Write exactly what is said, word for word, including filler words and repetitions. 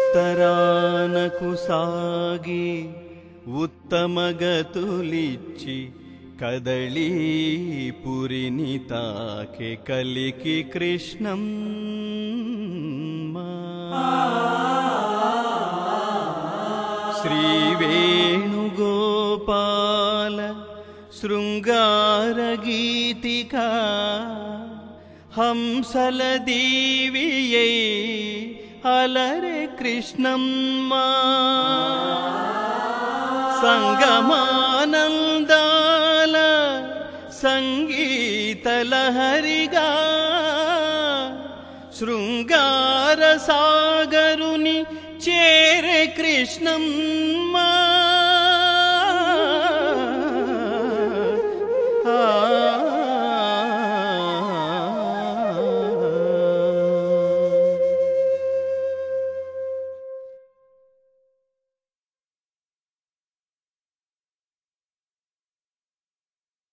ఉత్తరానకు సాగి ఉత్తమగతులిచ్చి కదళీపురిని తాకె కలికి కృష్ణమ్మ శ్రీ వేణుగోపాల శృంగార గీతికా హంసల దీవియై అలరే కృష్ణమ్మ సంగమానందాల సంగీత లహరిగా శృంగార సాగరుని చేరే కృష్ణమ్మ